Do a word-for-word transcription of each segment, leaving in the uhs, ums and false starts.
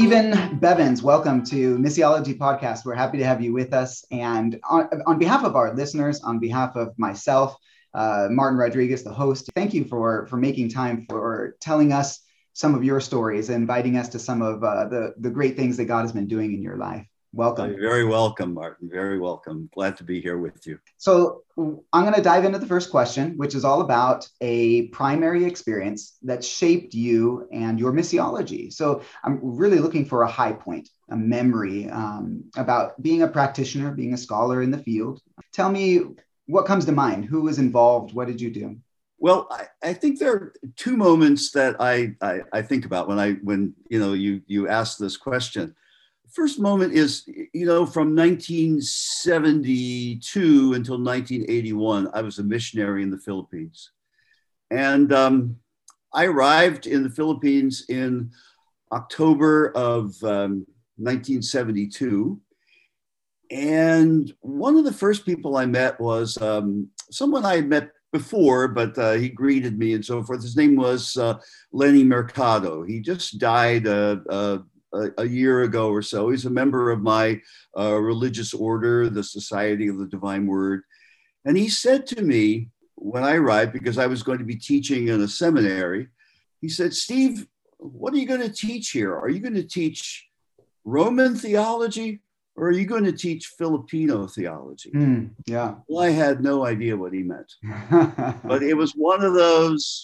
Stephen Bevins, welcome to Missiology Podcast. We're happy to have you with us. And on, on behalf of our listeners, on behalf of myself, uh, Martin Rodriguez, the host, thank you for, for making time for telling us some of your stories and inviting us to some of uh, the, the great things that God has been doing in your life. Welcome. You're very welcome, Martin. Very welcome. Glad to be here with you. So I'm going to dive into the first question, which is all about a primary experience that shaped you and your missiology. So I'm really looking for a high point, a memory um, about being a practitioner, being a scholar in the field. Tell me what comes to mind. Who was involved? What did you do? Well, I, I think there are two moments that I, I, I think about when I when you know you you ask this question. First moment is, you know, from nineteen seventy-two until nineteen eighty-one, I was a missionary in the Philippines. And um, I arrived in the Philippines in October of um, nineteen seventy-two. And one of the first people I met was um, someone I had met before, but uh, he greeted me and so forth. His name was uh, Lenny Mercado. He just died uh, uh, A, a year ago or so. He's a member of my uh, religious order, the Society of the Divine Word. And he said to me when I arrived, because I was going to be teaching in a seminary, he said, "Steve, what are you going to teach here? Are you going to teach Roman theology or are you going to teach Filipino theology?" Mm, yeah. Well, I had no idea what he meant, but it was one of those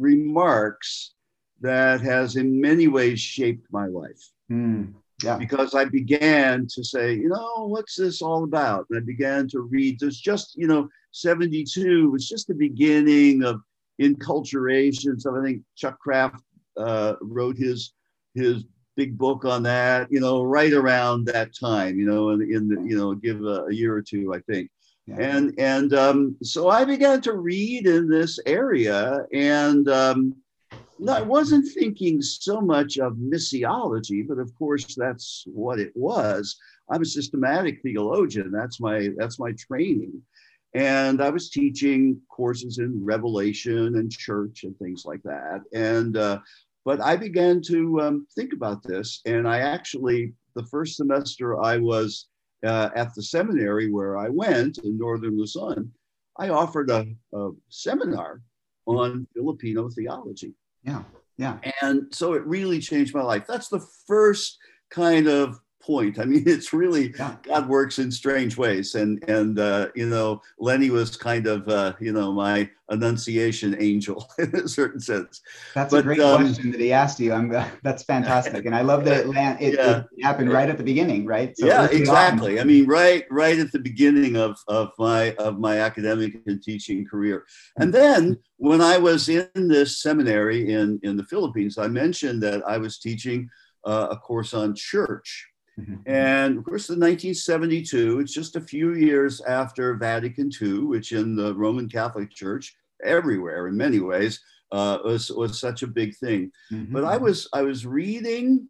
remarks that has in many ways shaped my life. Mm, yeah. Because I began to say, you know, what's this all about? And I began to read. There's just, you know, seventy-two was just the beginning of enculturation. So I think Chuck Kraft uh, wrote his his big book on that, you know, right around that time, you know, in, in the, you know, give a, a year or two, I think. Yeah. And and um, so I began to read in this area, and um, no, I wasn't thinking so much of missiology, but of course that's what it was. I'm a systematic theologian. That's my that's my training. And I was teaching courses in Revelation and church and things like that. And uh, but I began to um, think about this. And I actually, the first semester I was uh, at the seminary where I went in Northern Luzon, I offered a, a seminar on Filipino theology. Yeah, yeah. And so it really changed my life. That's the first kind of point. I mean, it's really, yeah. God works in strange ways. And, and uh, you know, Lenny was kind of, uh, you know, my annunciation angel in a certain sense. That's but, a great um, question that he asked you. I'm, uh, that's fantastic. And I love that it, land, it, yeah. it happened right at the beginning, right? So yeah, exactly. On. I mean, right, right at the beginning of, of my, of my academic and teaching career. And then when I was in this seminary in, in the Philippines, I mentioned that I was teaching uh, a course on church. Mm-hmm. And of course, in nineteen seventy-two, it's just a few years after Vatican Two, which in the Roman Catholic Church, everywhere in many ways, uh, was, was such a big thing. Mm-hmm. But I was, I was reading,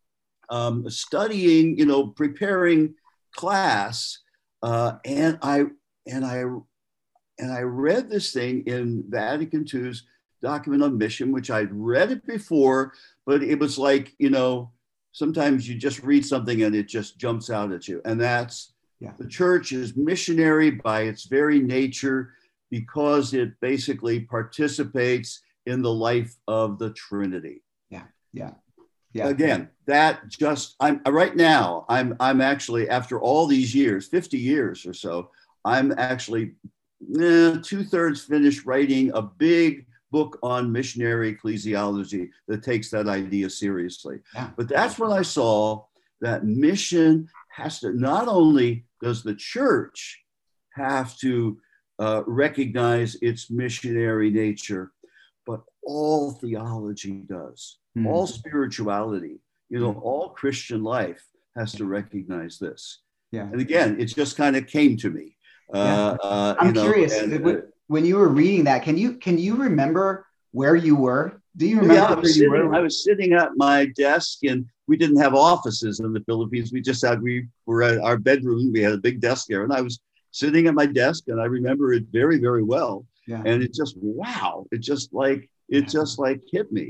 um, studying, you know, preparing class, uh, and I, and I, and I read this thing in Vatican Two's document on mission, which I'd read it before, but it was like, you know, sometimes you just read something and it just jumps out at you. And that's, yeah. The church is missionary by its very nature because it basically participates in the life of the Trinity. Yeah, yeah, yeah. Again, that just, I'm right now, I'm, I'm actually, after all these years, fifty years or so, I'm actually eh, two thirds finished writing a big book on missionary ecclesiology that takes that idea seriously. Yeah. But that's when I saw that mission has to, not only does the church have to uh, recognize its missionary nature, but all theology does, mm. all spirituality, you know, mm. all Christian life has to recognize this. Yeah. And again, it just kind of came to me. Uh, yeah. uh, I'm you know, curious. and, uh, when you were reading that, can you can you remember where you were? Do you remember yeah, I where was you sitting, were? I was sitting at my desk, and we didn't have offices in the Philippines. We just had, we were at our bedroom. We had a big desk there, and I was sitting at my desk, and I remember it very, very well. Yeah. And it just, wow, it just like, it just like hit me.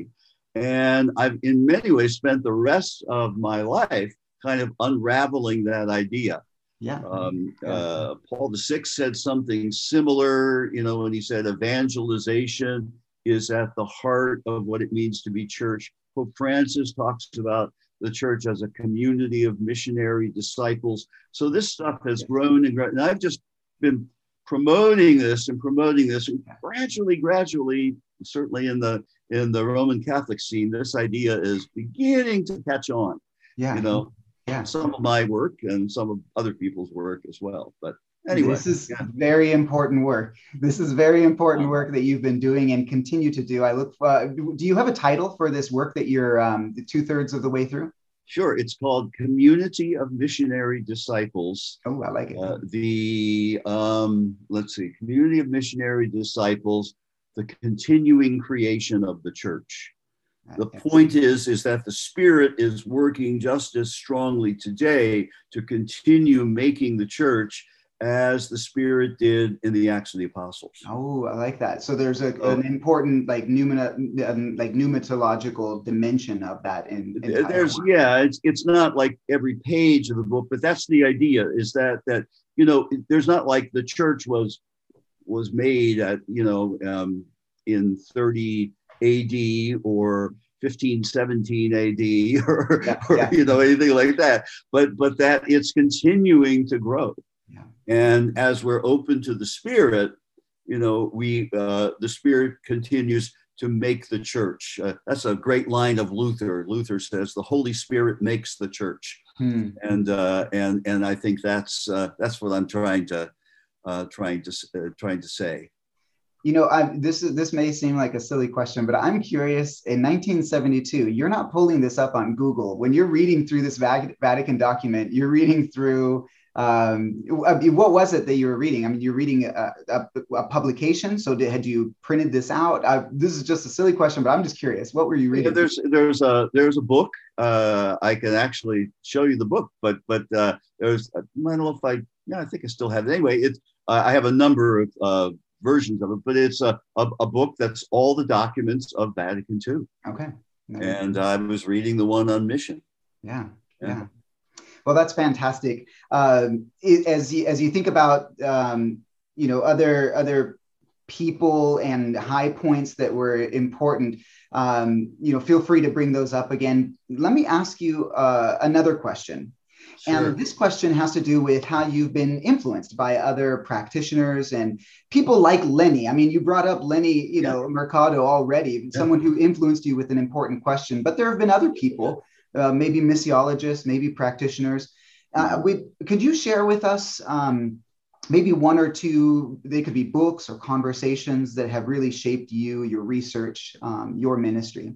And I've in many ways spent the rest of my life kind of unraveling that idea. Yeah. Um, yeah. Uh, Paul the Sixth said something similar, you know, when he said evangelization is at the heart of what it means to be church. Pope Francis talks about the church as a community of missionary disciples. So this stuff has grown and grown. And I've just been promoting this and promoting this, and gradually, gradually, certainly in the in the Roman Catholic scene, this idea is beginning to catch on. Yeah. You know, yeah. some of my work and some of other people's work as well. But anyway, this is yeah. very important work. This is very important um, work that you've been doing and continue to do. I look. Uh, do you have a title for this work that you're um, two thirds of the way through? Sure. It's called Community of Missionary Disciples. Oh, I like it. Uh, the um, let's see, Community of Missionary Disciples, the continuing creation of the church. The point is, is that the Spirit is working just as strongly today to continue making the church as the Spirit did in the Acts of the Apostles. Oh, I like that. So there's a, oh. an important like pneuma, um, like pneumatological dimension of that. In, in there's one. yeah, it's it's not like every page of the book, but that's the idea. Is that that you know, there's not like the church was was made at you know um, in thirty A D or fifteen seventeen A D or, yeah, or yeah. you know anything like that, but but that it's continuing to grow. Yeah. And as we're open to the Spirit, you know, we uh, the Spirit continues to make the church. Uh, that's a great line of Luther. Luther says, "The Holy Spirit makes the church," hmm. and uh, and and I think that's uh, that's what I'm trying to uh, trying to uh, trying to say. You know, I, this is this may seem like a silly question, but I'm curious. In nineteen seventy-two, you're not pulling this up on Google. When you're reading through this Vatican document, you're reading through. Um, what was it that you were reading? I mean, you're reading a, a, a publication. So did, had you printed this out? I, this is just a silly question, but I'm just curious. What were you reading? Yeah, there's there's a there's a book. Uh, I can actually show you the book, but but uh, there's I don't know if I yeah I think I still have it anyway. It's uh, I have a number of uh, versions of it, but it's a, a a book that's all the documents of Vatican two. Okay. No. And I was reading the one on mission. Yeah. Yeah. yeah. Well, that's fantastic. Um, it, as you, as you think about, um, you know, other other people and high points that were important, um, you know, feel free to bring those up again. Let me ask you uh, another question. Sure. And this question has to do with how you've been influenced by other practitioners and people like Lenny. I mean, you brought up Lenny, you yeah. know, Mercado already, yeah. someone who influenced you with an important question, but there have been other people. Uh, maybe missiologists, maybe practitioners. Uh, we, could you share with us um, maybe one or two, they could be books or conversations that have really shaped you, your research, um, your ministry?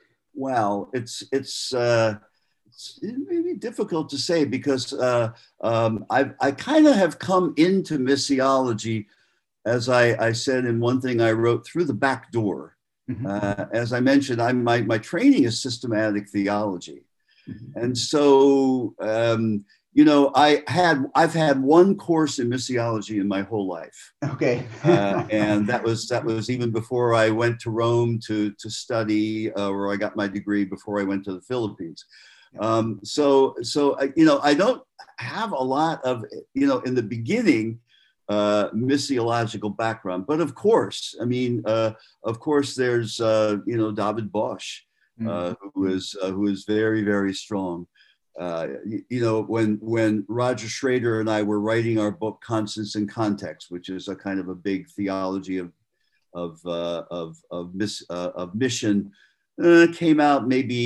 Well, it's, it's, uh, it's maybe difficult to say because uh, um, I, I kind of have come into missiology, as I, I said in one thing I wrote, through the back door. Mm-hmm. Uh, as I mentioned, I'm, my, my training is systematic theology. Mm-hmm. And so, um, you know, I had, I've had one course in missiology in my whole life. Okay. uh, and that was, that was even before I went to Rome to, to study, uh, where I got my degree before I went to the Philippines. Um, so, so, uh, you know, I don't have a lot of, you know, in the beginning, Uh, missiological background, but of course, I mean, uh, of course, there's uh, you know David Bosch, uh, mm-hmm. who is uh, who is very very strong. Uh, you, you know, when when Roger Schrader and I were writing our book Constance in Context, which is a kind of a big theology of of uh, of of, miss, uh, of mission. Uh, came out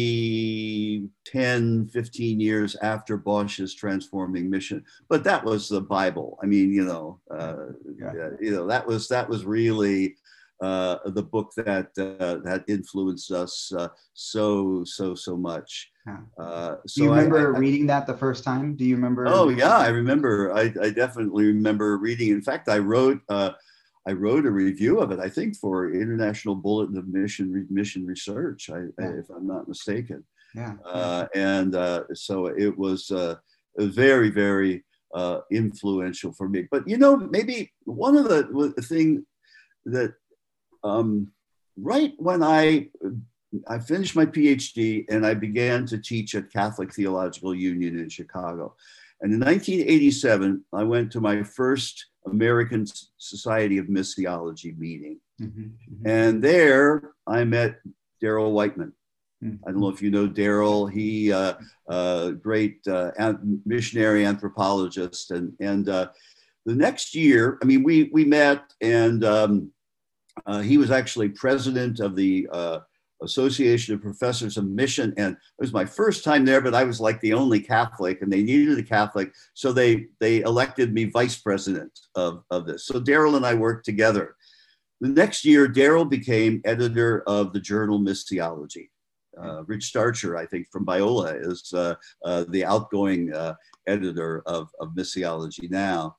maybe ten, fifteen years after Bosch's Transforming Mission, but that was the Bible. I mean, you know, uh, yeah. you know that was that was really uh, the book that uh, that influenced us uh, so so so much. Uh, so Do you remember I, I, reading that the first time? Do you remember? Oh yeah, I remember. I, I definitely remember reading. In fact, I wrote. Uh, I wrote a review of it, I think, for International Bulletin of Mission Mission Research, I, yeah. if I'm not mistaken. Yeah. Uh, and uh, so it was uh, very, very uh, influential for me. But, you know, maybe one of the, the thing that um, right when I I finished my PhD and I began to teach at Catholic Theological Union in Chicago. And in nineteen eighty-seven, I went to my first American Society of Missiology meeting. Mm-hmm, mm-hmm. And there I met Darrell Whiteman. Mm-hmm. I don't know if you know Darrell. He, uh, uh, great uh, missionary anthropologist. And, and uh, the next year, I mean, we, we met, and um, uh, he was actually president of the uh, Association of Professors of Mission. And it was my first time there, but I was like the only Catholic, and they needed a Catholic. So they, they elected me vice president of, of this. So Darrell and I worked together. The next year, Darrell became editor of the journal Missiology. Uh, Rich Starcher, I think, from Biola, is uh, uh, the outgoing uh, editor of, of Missiology now.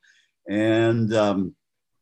And um,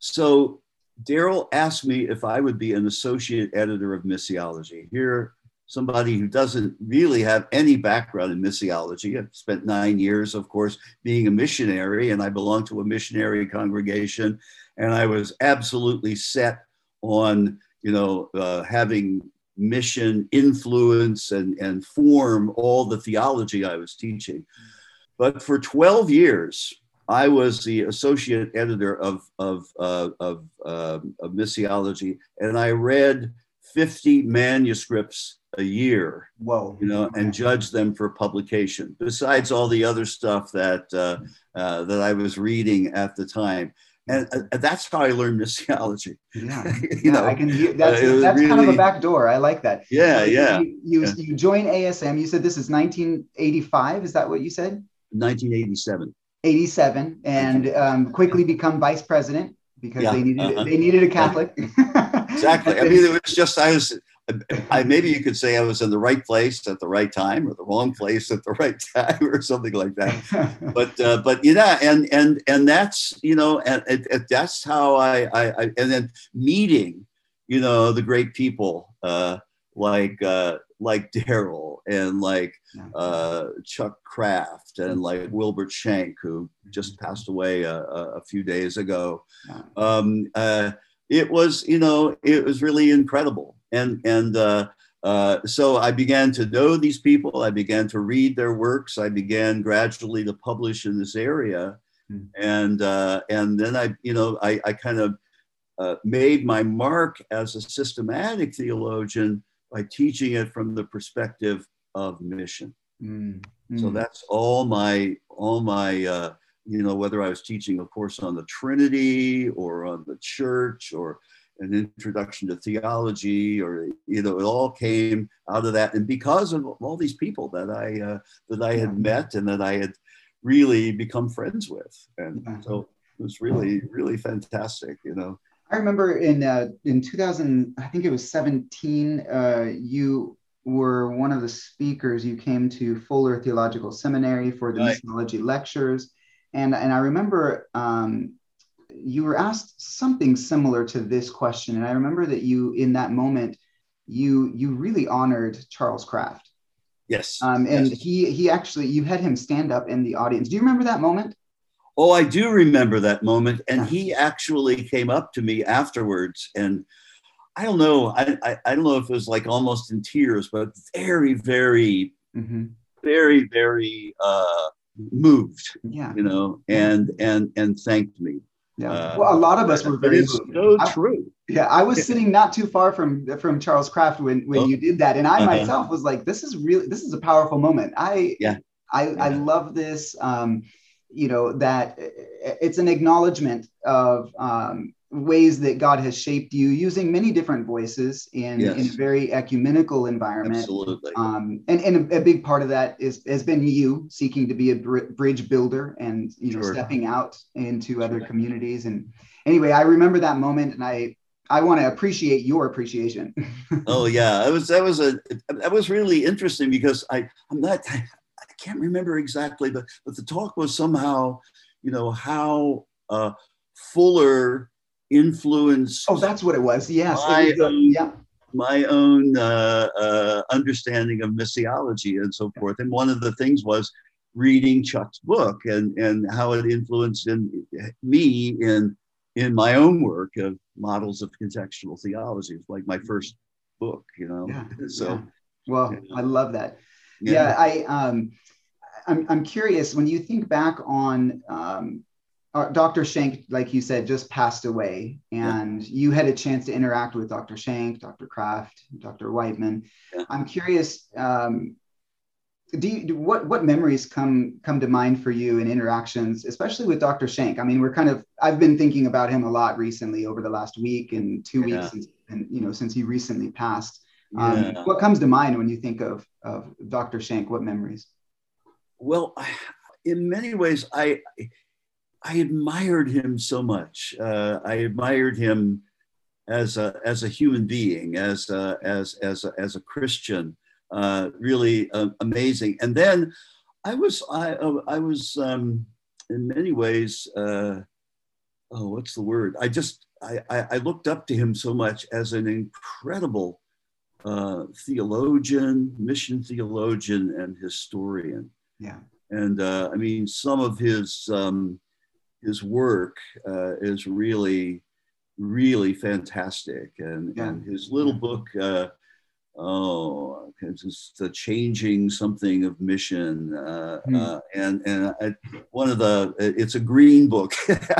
so Darrell asked me if I would be an associate editor of Missiology. Here, somebody who doesn't really have any background in missiology. I've spent nine years, of course, being a missionary, and I belong to a missionary congregation. And I was absolutely set on, you know, uh, having mission influence and, and form all the theology I was teaching. But for twelve years, I was the associate editor of, of, uh, of, uh, of Missiology, and I read fifty manuscripts a year. Whoa. You know, and judged them for publication, besides all the other stuff that, uh, uh, that I was reading at the time. And uh, that's how I learned missiology. Yeah, you yeah, know, I can hear that's, uh, that's really, kind of a back door. I like that. Yeah, so yeah. You, you, yeah. you join A S M. You said this is nineteen eighty-five. Is that what you said? nineteen eighty-seven. eighty-seven, and um, quickly become vice president because yeah, they needed uh-huh. they needed a Catholic. Exactly. I mean, it was just I was. I maybe you could say I was in the right place at the right time, or the wrong place at the right time, or something like that. But uh, but yeah, and and and that's you know, and, and, and that's how I, I I and then meeting, you know, the great people uh, like uh, like Darrell and like uh, Chuck Kraft and like Wilbert Schenck, who just passed away a, a few days ago. Um, uh, it was you know it was really incredible. And, and uh, uh, so I began to know these people. I began to read their works. I began gradually to publish in this area. Mm. And, uh, and then I, you know, I, I kind of uh, made my mark as a systematic theologian by teaching it from the perspective of mission. Mm. Mm. So that's all my, all my, uh, you know, whether I was teaching, of course, on the Trinity or on the church or an introduction to theology, or you know, it all came out of that, and because of all these people that I uh, that I had met and that I had really become friends with, and so it was really really fantastic, you know. I remember in uh, in two thousand, I think it was seventeen, uh, you were one of the speakers. You came to Fuller Theological Seminary for the right. missiology lectures, and and I remember. Um, you were asked something similar to this question. And I remember that you, in that moment, you, you really honored Charles Kraft. Yes. Um, and yes. he, he actually, you had him stand up in the audience. Do you remember that moment? Oh, I do remember that moment. And yeah. he actually came up to me afterwards, and I don't know, I, I, I don't know if it was like almost in tears, but very, very, mm-hmm. very, very uh, moved, yeah. you know, and, and, and thanked me. Yeah, uh, well, a lot of us were very it's moved. so I, true. Yeah, I was sitting not too far from from Charles Kraft when when oh. you did that, and I uh-huh. myself was like, "This is really this is a powerful moment." I yeah, I, yeah. I love this. Um, you know that it's an acknowledgement of um, ways that God has shaped you using many different voices in, yes. in a very ecumenical environment. Absolutely. Um, and and a, a big part of that is has been you seeking to be a br- bridge builder and you know sure. stepping out into sure. other communities. And anyway, I remember that moment, and I I want to appreciate your appreciation. Oh yeah, it was that was a that was really interesting because I I'm not I, I can't remember exactly, but but the talk was somehow you know how uh, Fuller influenced. Oh, that's what it was. Yes. My it was, own, yeah. my own uh, uh, understanding of missiology and so forth. And one of the things was reading Chuck's book and, and how it influenced in, me in, in my own work of models of contextual theology. It's like my first book, you know. Yeah. So, yeah. Well, yeah. I love that. Yeah. Yeah. I, um, I'm, I'm curious when you think back on, um, uh, Doctor Shank, like you said, just passed away, Yeah. and you had a chance to interact with Doctor Shank, Doctor Kraft, Doctor Whiteman. Yeah. I'm curious, um, do you, do, what what memories come come to mind for you in interactions, especially with Doctor Shank? I mean, we're kind of I've been thinking about him a lot recently over the last week and two Yeah. weeks, since, and you know, since he recently passed. Um, Yeah. what comes to mind when you think of of Doctor Shank? What memories? Well, in many ways, I I admired him so much. Uh, I admired him as a as a human being, as a, as as a, as a Christian. Uh, really uh, amazing. And then I was I I was um, in many ways. Uh, oh, what's the word? I just I, I I looked up to him so much as an incredible uh, theologian, mission theologian, and historian. Yeah. And uh, I mean, some of his um, his work uh, is really, really fantastic. And, Yeah. and his little Yeah. book, uh, oh, it's the changing something of mission. Uh, Hmm. uh, and and I, one of the, it's a green book,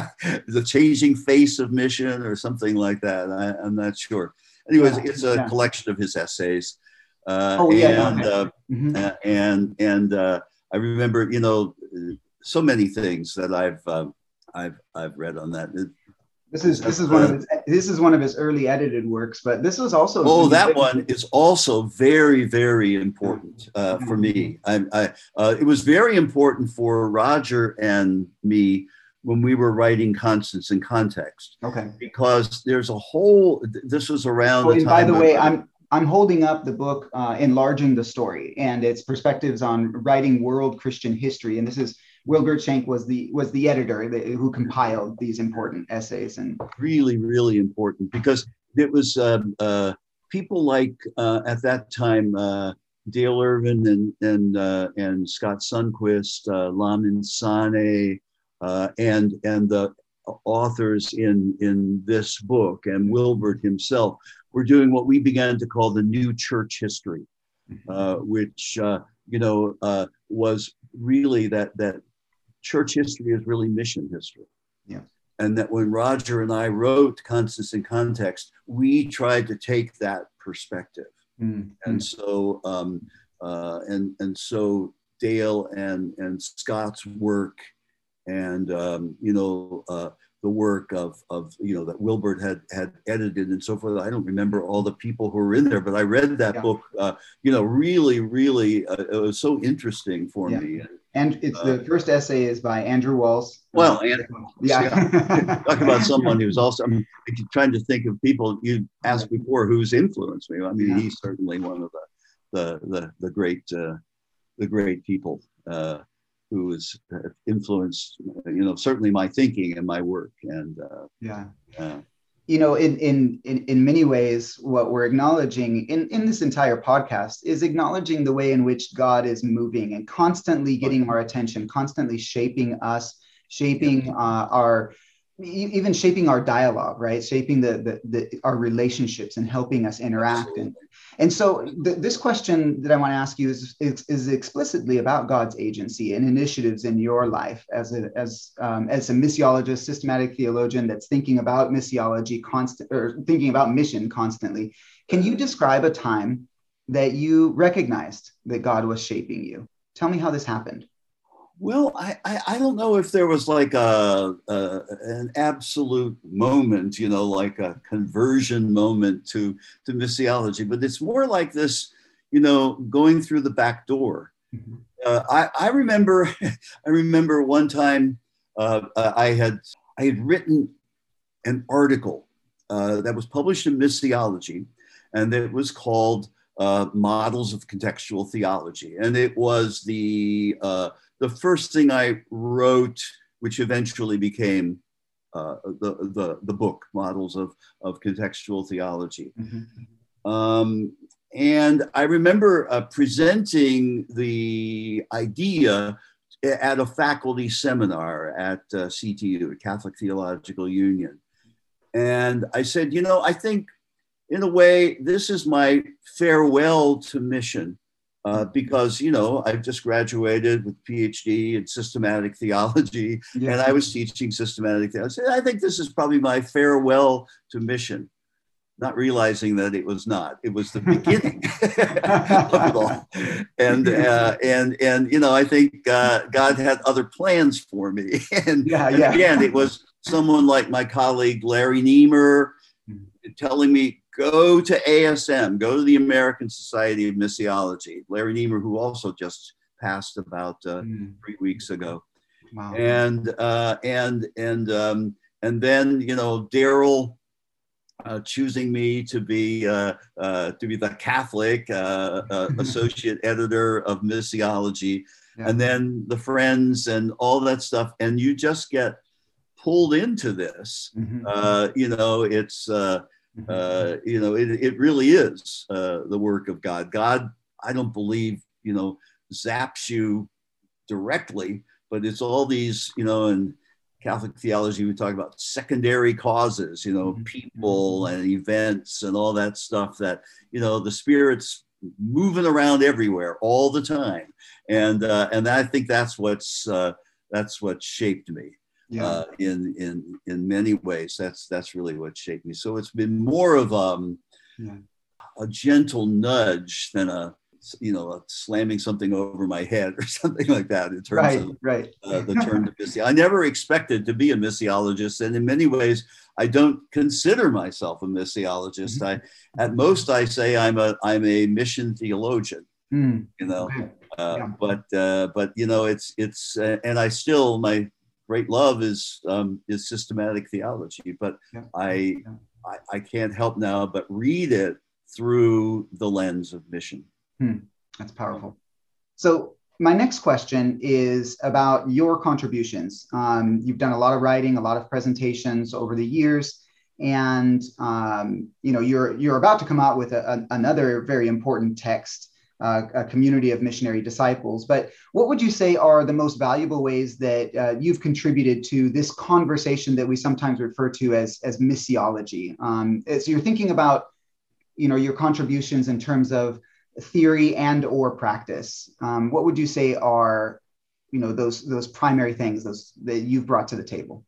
the changing face of mission or something like that. I, I'm not sure. Anyways, Yeah. it's a Yeah. collection of his essays. Uh, Oh yeah. and, Okay. uh, Mhm. uh, and, and uh, I remember, you know, so many things that I've, uh, I've, I've read on that. This is this is one of his this is one of his early edited works, but this was also oh that one is also very very important uh, yeah. for me. I, I uh, it was very important for Roger and me when we were writing Constance in Context. Okay. Because there's a whole. This was around. Oh, the and time by the way, of, I'm I'm holding up the book, uh, Enlarging the Story, and its perspectives on writing world Christian history. And this is Wilbert Shank was the was the editor the, who compiled these important essays. And really, really important because it was uh, uh, people like uh, at that time uh, Dale Irvin and and uh, and Scott Sundquist, uh, Lamin Sanneh, uh, and and the authors in in this book, and Wilbert himself were doing what we began to call the new church history, uh, which uh, you know uh, was really that that church history is really mission history. Yeah. And that when Roger and I wrote Constance in Context, we tried to take that perspective. Mm-hmm. And so um, uh, and and so Dale and and Scott's work, and um, you know uh, the work of of you know that Wilbert had had edited and so forth. I don't remember all the people who were in there, but I read that yeah. book. Uh, you know, really, really, uh, it was so interesting for yeah. me. And it's uh, the first essay is by Andrew Walls. Well, and, yeah, talking about someone who's also. I mean, trying to think of people you asked before who's influenced me. I mean, yeah. he's certainly one of the the the, the great uh, the great people. Uh, who has influenced, you know, certainly my thinking and my work. And uh, yeah, uh, you know, in, in in in many ways, what we're acknowledging in in this entire podcast is acknowledging the way in which God is moving and constantly getting our attention, constantly shaping us, shaping yeah. uh, our, even shaping our dialogue, right? Shaping the the, the our relationships and helping us interact. Absolutely. and And so th- this question that I want to ask you is, is, is explicitly about God's agency and initiatives in your life as a, as, um, as a missiologist, systematic theologian that's thinking about missiology constant or thinking about mission constantly. Can you describe a time that you recognized that God was shaping you? Tell me how this happened. Well, I, I, I don't know if there was like a, a an absolute moment, you know, like a conversion moment to, to missiology, but it's more like this, you know, going through the back door. Mm-hmm. Uh, I, I remember, I remember one time uh, I had I had written an article uh, that was published in Missiology, and it was called uh, Models of Contextual Theology, and it was the uh, the first thing I wrote, which eventually became uh, the, the, the book, Models of, of Contextual Theology. Mm-hmm. Um, and I remember uh, presenting the idea at a faculty seminar at uh, C T U, Catholic Theological Union. And I said, you know, I think in a way, this is my farewell to mission. Uh, because, you know, I've just graduated with PhD in systematic theology, yeah. and I was teaching systematic theology. I think this is probably my farewell to mission, not realizing that it was not. It was the beginning of it all. And, uh, and, and, you know, I think uh, God had other plans for me. and, yeah, and yeah. again, it was someone like my colleague, Larry Niemer, telling me, go to A S M, go to the American Society of Missiology. Larry Niemer, who also just passed about uh, mm. three weeks ago. Wow. And, uh, and, and, um, and then, you know, Daryl uh, choosing me to be, uh, uh, to be the Catholic uh, uh, associate editor of Missiology. Yeah. And then the friends and all that stuff. And you just get pulled into this. Mm-hmm. Uh, you know, it's, uh, Uh, you know, it, it really is uh, the work of God. God, I don't believe, you know, zaps you directly, but it's all these, you know, in Catholic theology, we talk about secondary causes, you know, people and events and all that stuff that, you know, the Spirit's moving around everywhere all the time. And, uh, and I think that's what's, uh, that's what shaped me. Yeah. Uh, in in in many ways, that's that's really what shaped me. So it's been more of um, yeah. a gentle nudge than a you know a slamming something over my head or something like that. In terms right, of right. uh, the turn to missiology, I never expected to be a missiologist, and in many ways, I don't consider myself a missiologist. Mm-hmm. I at most I say I'm a I'm a mission theologian. Mm. You know, okay. uh, yeah. but uh, but you know it's it's uh, and I still my great love is um, is systematic theology, but yeah. I, yeah. I I can't help now but read it through the lens of mission. Hmm. That's powerful. So my next question is about your contributions. Um, you've done a lot of writing, a lot of presentations over the years, and um, you know you're you're about to come out with a, a, another very important text. Uh, a community of missionary disciples. But what would you say are the most valuable ways that uh, you've contributed to this conversation that we sometimes refer to as, as missiology? Um, so you're thinking about, you know, your contributions in terms of theory and or practice. Um, what would you say are, you know, those those primary things those that you've brought to the table?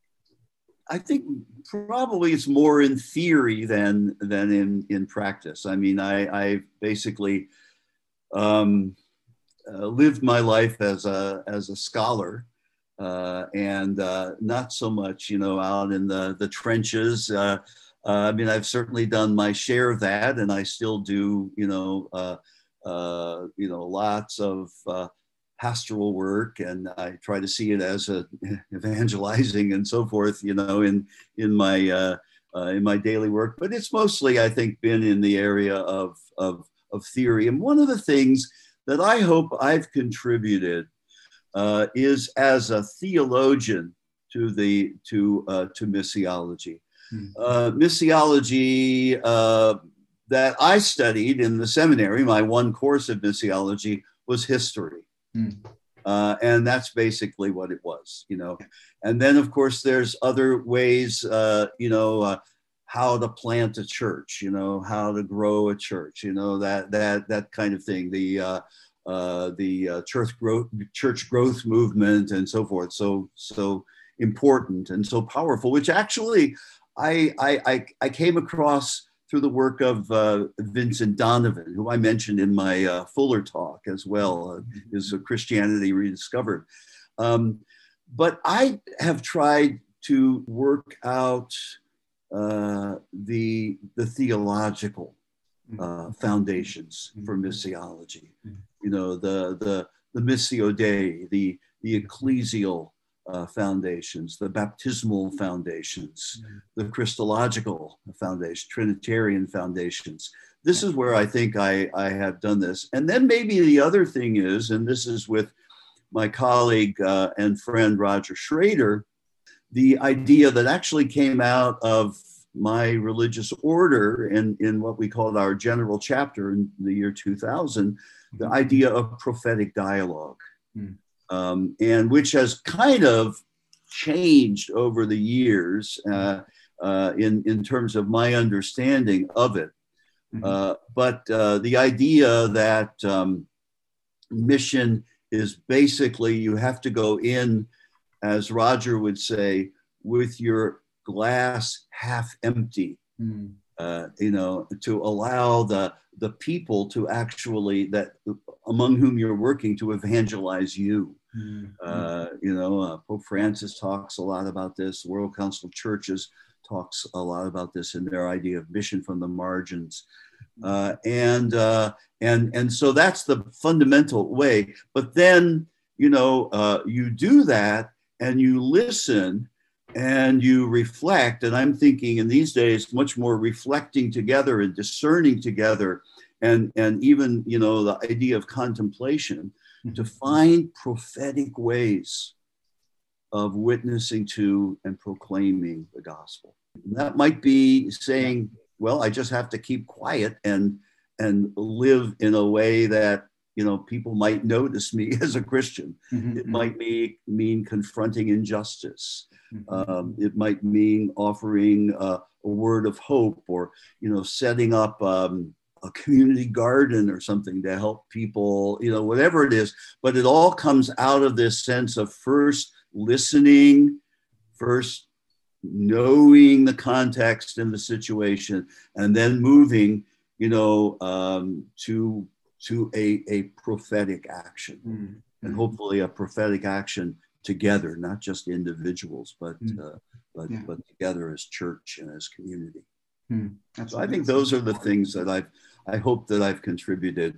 I think probably it's more in theory than than in in practice. I mean, I, I basically Um, uh, lived my life as a as a scholar, uh, and uh, not so much, you know, out in the the trenches. Uh, uh, I mean, I've certainly done my share of that, and I still do, you know, uh, uh, you know, lots of uh, pastoral work, and I try to see it as a evangelizing and so forth, you know, in in my uh, uh, in my daily work. But it's mostly, I think, been in the area of of of theory. And one of the things that I hope I've contributed uh, is as a theologian to the to uh, to missiology. Mm-hmm. Uh, missiology uh, that I studied in the seminary, my one course of missiology was history. Mm-hmm. Uh, and that's basically what it was, you know. And then, of course, there's other ways, uh, you know, uh, how to plant a church, you know, how to grow a church, you know, that that that kind of thing. The uh, uh, the uh, church growth church growth movement and so forth. So so important and so powerful, which actually I I I came across through the work of uh, Vincent Donovan, who I mentioned in my uh, Fuller talk as well, uh, his uh, Christianity Rediscovered. Um, but I have tried to work out Uh, the the theological uh, foundations for missiology, you know, the the the Missio Dei, the the ecclesial uh, foundations, the baptismal foundations, the Christological foundation, Trinitarian foundations. This is where I think I I have done this, and then maybe the other thing is, and this is with my colleague uh, and friend Roger Schrader, the idea that actually came out of my religious order in, in what we called our general chapter in the year two thousand, the idea of prophetic dialogue, mm. um, and which has kind of changed over the years uh, uh, in, in terms of my understanding of it. Mm-hmm. Uh, but uh, the idea that um, mission is basically you have to go in, as Roger would say, with your glass half empty. Mm-hmm. Uh, you know, to allow the the people to actually that among whom you're working to evangelize you. Mm-hmm. Uh, you know, uh, Pope Francis talks a lot about this. The World Council of Churches talks a lot about this in their idea of mission from the margins. Uh, and uh, and and so that's the fundamental way. But then, you know, uh, you do that and you listen and you reflect. And I'm thinking in these days much more reflecting together and discerning together, and and even, you know, the idea of contemplation, Mm-hmm. to find prophetic ways of witnessing to and proclaiming the gospel. And that might be saying, well, I just have to keep quiet and and live in a way that, you know, people might notice me as a Christian. Mm-hmm. It might be, mean confronting injustice. Mm-hmm. Um, it might mean offering uh, a word of hope, or, you know, setting up um, a community garden or something to help people, you know, whatever it is. But it all comes out of this sense of first listening, first knowing the context and the situation, and then moving, you know, um, to to a, a prophetic action, mm-hmm. and hopefully a prophetic action together, not just individuals, but mm-hmm. uh, but yeah. but together as church and as community. Mm-hmm. So I think those are the things that I've I hope that I've contributed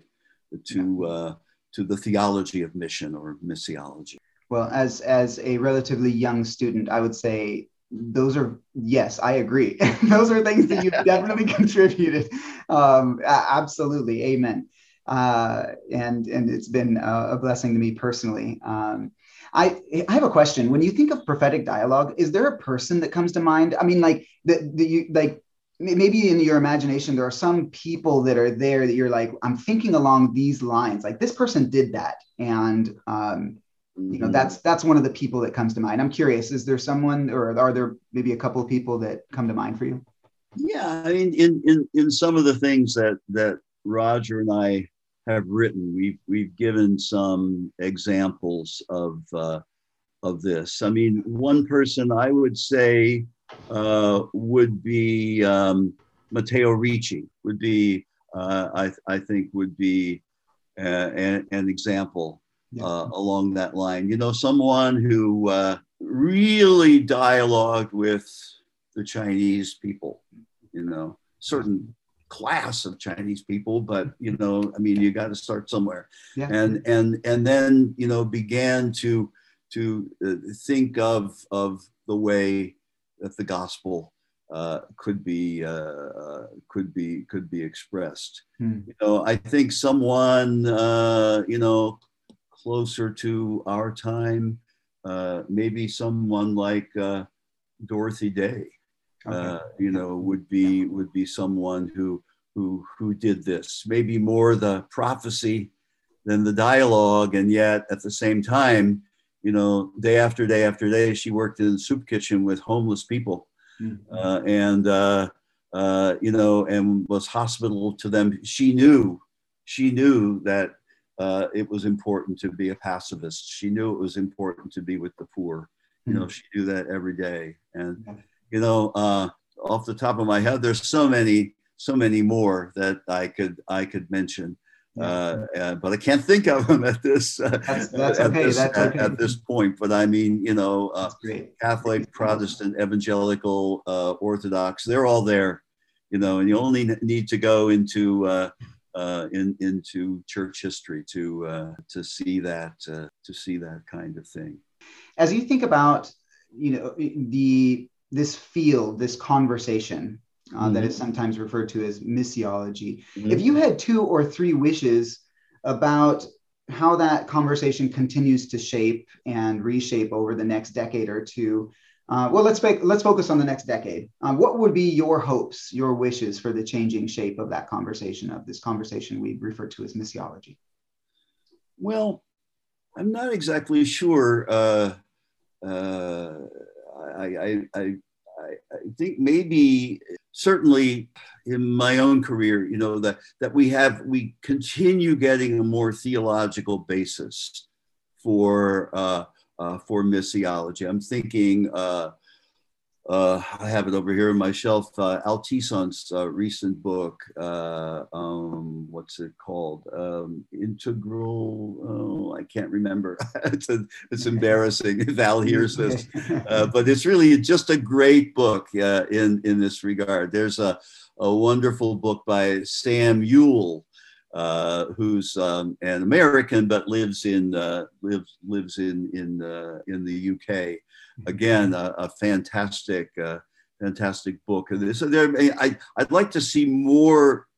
to yeah. uh, to the theology of mission or missiology. Well, as as a relatively young student, I would say those are, yes, I agree. Those are things that you've definitely contributed. Um, absolutely. Amen. Uh, and, and it's been a, a blessing to me personally. Um, I, I have a question. When you think of prophetic dialogue, is there a person that comes to mind? I mean, like the, the you like maybe in your imagination, there are some people that are there that you're like, I'm thinking along these lines, like this person did that. And, um, you know, that's that's one of the people that comes to mind. I'm curious, is there someone, or are there maybe a couple of people that come to mind for you? Yeah, I mean, in in in some of the things that that Roger and I have written, we've we've given some examples of uh, of this. I mean, one person I would say uh, would be um, Matteo Ricci. Would be uh, I I think would be uh, an, an example. Yeah. Uh, along that line, you know, someone who uh, really dialogued with the Chinese people, you know, certain class of Chinese people, but, you know, I mean, you got to start somewhere. Yeah. And, and, and then, you know, began to, to uh, think of, of the way that the gospel uh, could be, uh, uh, could be, could be expressed. Hmm. You know, I think someone, uh, you know, closer to our time, uh, maybe someone like uh, Dorothy Day, okay. uh, you know, would be would be someone who who who did this. Maybe more the prophecy than the dialogue, and yet at the same time, you know, day after day after day, she worked in the soup kitchen with homeless people, mm-hmm. uh, and uh, uh, you know, and was hospitable to them. She knew, she knew that. Uh, it was important to be a pacifist. She knew it was important to be with the poor. You know, she knew that every day. And, you know, uh, off the top of my head, there's so many, so many more that I could, I could mention, uh, uh, but I can't think of them at this, uh, that's, that's at, okay. this that's at, okay. at this point. But I mean, you know, uh, Catholic, Protestant, Evangelical, uh, Orthodox, they're all there, you know, and you only need to go into, uh, Uh, in, into church history to uh, to see that uh, to see that kind of thing. As you think about, you know, the this field, this conversation uh, mm-hmm. that is sometimes referred to as missiology, mm-hmm. if you had two or three wishes about how that conversation continues to shape and reshape over the next decade or two. Uh, well, let's make, let's focus on the next decade. Um, what would be your hopes, your wishes for the changing shape of that conversation, of this conversation we refer to as missiology? Well, I'm not exactly sure. Uh, uh, I, I, I, I think maybe certainly in my own career, you know, that, that we have, we continue getting a more theological basis for, uh, uh, for missiology. I'm thinking, uh, uh, I have it over here on my shelf, uh, Altison's uh, recent book, uh, um, what's it called? Um, Integral, oh, I can't remember. it's, a, it's embarrassing if Al hears this, uh, but it's really just a great book uh, in, in this regard. There's a, a wonderful book by Sam Ewell, uh, who's um, an American but lives in uh, lives lives in in uh, in the U K. Again, a, a fantastic uh, fantastic book. And so there, I I'd like to see more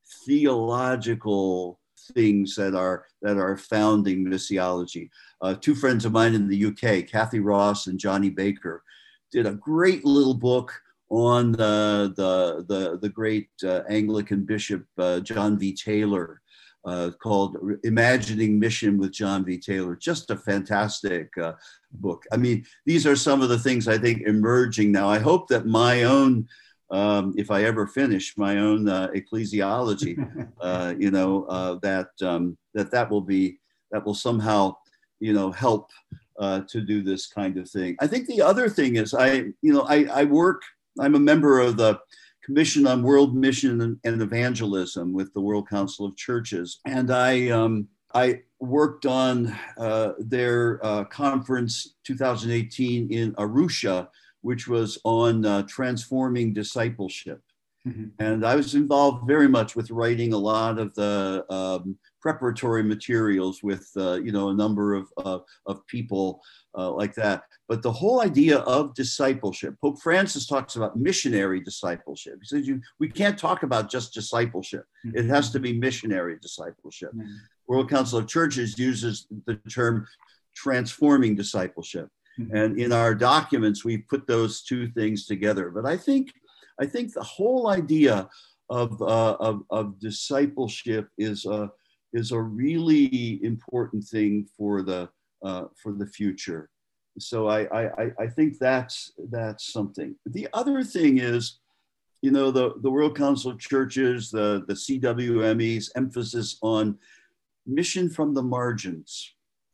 theological things that are that are founding missiology. Uh, two friends of mine in the U K, Kathy Ross and Johnny Baker, did a great little book on the, the, the, the great uh, Anglican bishop, uh, John V. Taylor, uh, called Imagining Mission with John V. Taylor. Just a fantastic uh, book. I mean, these are some of the things I think emerging now. I hope that my own, um, if I ever finish my own uh, ecclesiology, uh, you know, uh, that, um, that that will be, that will somehow, you know, help uh, to do this kind of thing. I think the other thing is I, you know, I, I work, I'm a member of the Commission on World Mission and Evangelism with the World Council of Churches. And I, um, I worked on uh, their uh, conference two thousand eighteen in Arusha, which was on uh, transforming discipleship. Mm-hmm. And I was involved very much with writing a lot of the um, preparatory materials with, uh, you know, a number of, uh, of people uh, like that. But the whole idea of discipleship, Pope Francis talks about missionary discipleship. He says, you, we can't talk about just discipleship. Mm-hmm. It has to be missionary discipleship. Mm-hmm. World Council of Churches uses the term transforming discipleship. Mm-hmm. And in our documents, we put those two things together. But I think I think the whole idea of, uh, of, of discipleship is a, is a really important thing for the, uh, for the future. So I, I, I think that's, that's something. The other thing is, you know, the, the World Council of Churches, the, the C W M E's emphasis on mission from the margins.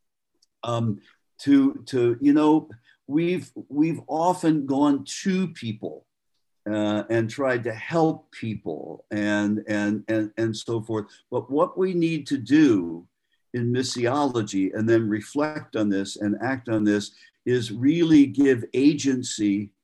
Um, to, to, you know, we've, we've often gone to people Uh, and tried to help people and, and, and, and so forth. But what we need to do in missiology and then reflect on this and act on this is really give agency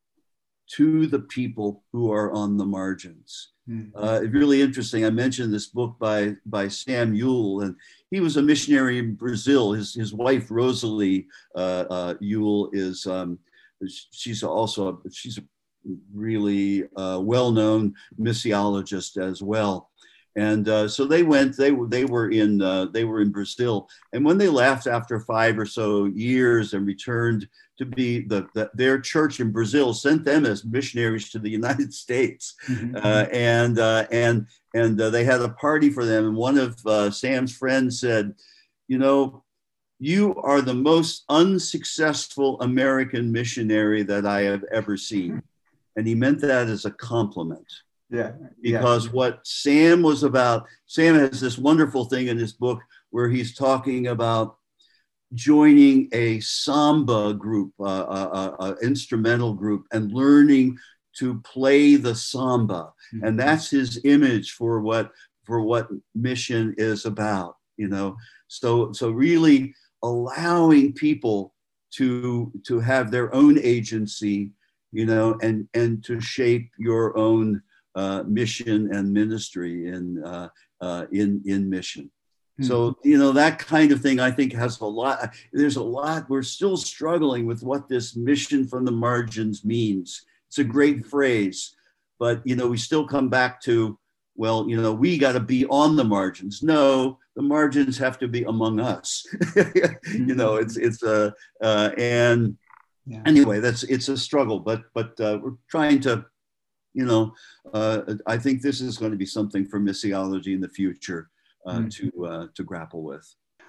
to the people who are on the margins. Mm-hmm. Uh, it's really interesting. I mentioned this book by, by Sam Ewell, and he was a missionary in Brazil. His, his wife, Rosalie uh, uh, Ewell, is, um, she's also, she's a really uh, well-known missiologist as well. And uh, so they went, they were, they were in, uh, they were in Brazil. And when they left after five or so years and returned to be the, the their church in Brazil sent them as missionaries to the United States. Mm-hmm. uh, and, uh, and, and uh, they had a party for them. And one of uh, Sam's friends said, you know, you are the most unsuccessful American missionary that I have ever seen. And he meant that as a compliment. Yeah. Because yeah. what Sam was about, Sam has this wonderful thing in his book where he's talking about joining a samba group, uh, a, a instrumental group, and learning to play the samba. Mm-hmm. And that's his image for what, for what mission is about, you know? So, so really allowing people to, to have their own agency, you know, and, and to shape your own uh, mission and ministry in, uh, uh, in, in mission. Mm-hmm. So, you know, that kind of thing, I think has a lot, there's a lot, we're still struggling with what this mission from the margins means. It's a great phrase, but, you know, we still come back to, well, you know, we got to be on the margins. No, the margins have to be among us. You know, it's, it's, uh, uh, and, Yeah. Anyway, that's it's a struggle, but but uh, we're trying to, you know, uh, I think this is going to be something for missiology in the future uh, mm. to uh, to grapple with.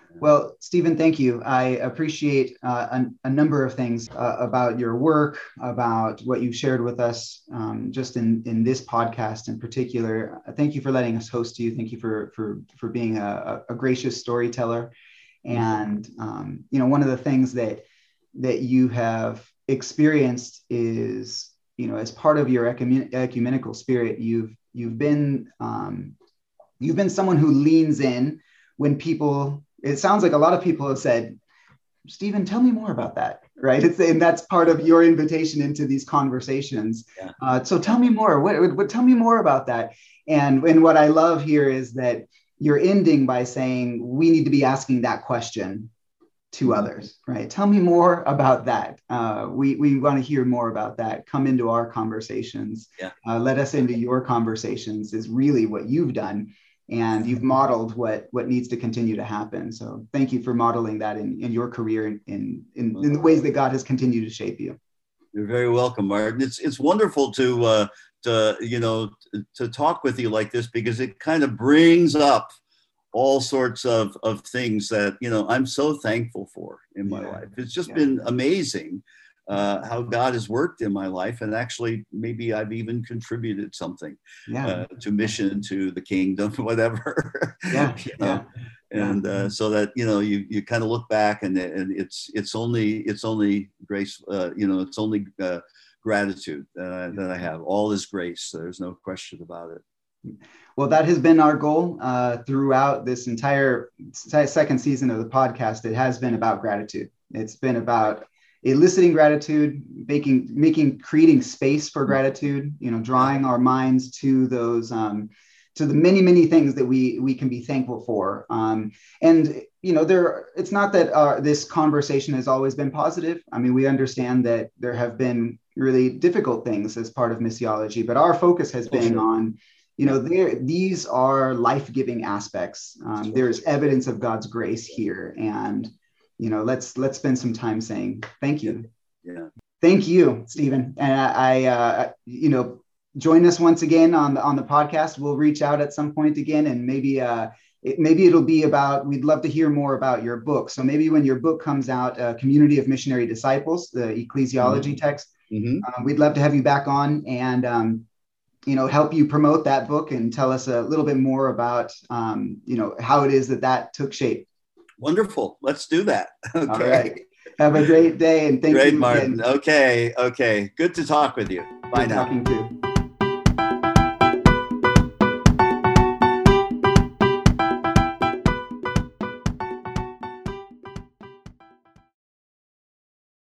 Well, Stephen, thank you. I appreciate uh, a, a number of things uh, about your work, about what you've shared with us, um, just in, in this podcast in particular. Thank you for letting us host you. Thank you for for for being a, a gracious storyteller. And um, you know, one of the things that that you have experienced is, you know, as part of your ecumen- ecumenical spirit, you've you've been um, you've been someone who leans in when people. It sounds like a lot of people have said, Stephen, tell me more about that, right? It's, and that's part of your invitation into these conversations. Yeah. Uh, so tell me more. What, what, tell me more about that. And, and what I love here is that you're ending by saying, we need to be asking that question to mm-hmm. others, right? Tell me more about that. Uh, we we want to hear more about that. Come into our conversations. Yeah. Uh, let us into your conversations is really what you've done. And you've modeled what what needs to continue to happen. So thank you for modeling that in, in your career in, in, in, in the ways that God has continued to shape you. You're very welcome, Martin. It's it's wonderful to uh, to you know to talk with you like this, because it kind of brings up all sorts of of things that you know I'm so thankful for in my yeah. life. It's just yeah. been amazing. Uh, how God has worked in my life, and actually maybe I've even contributed something yeah. uh, to mission, to the kingdom, whatever. Yeah, you know? yeah. And uh, so that you know, you you kind of look back, and and it's it's only it's only grace, uh, you know, it's only uh, gratitude that I, that I have. All is grace. So there's no question about it. Well, that has been our goal uh, throughout this entire second season of the podcast. It has been about gratitude. It's been about eliciting gratitude, making, making, creating space for gratitude, you know, drawing our minds to those, um, to the many, many things that we, we can be thankful for. Um, and, you know, there, it's not that uh, this conversation has always been positive. I mean, we understand that there have been really difficult things as part of missiology, but our focus has been oh, sure. on, you know, there, these are life-giving aspects. Um, there's evidence of God's grace here. And, you know, let's let's spend some time saying thank you. Yeah. Thank you, Stephen. And I, I uh, you know, join us once again on the on the podcast. We'll reach out at some point again, and maybe uh, it, maybe it'll be about. We'd love to hear more about your book. So maybe when your book comes out, uh, Community of Missionary Disciples, the ecclesiology mm-hmm. text, mm-hmm. Uh, we'd love to have you back on and um, you know, help you promote that book and tell us a little bit more about um, you know, how it is that that took shape. Wonderful. Let's do that. Okay. All right. Have a great day, and thank great, you. Great, Martin. Again. Okay. Okay. Good to talk with you. Bye Good now. Talking to you.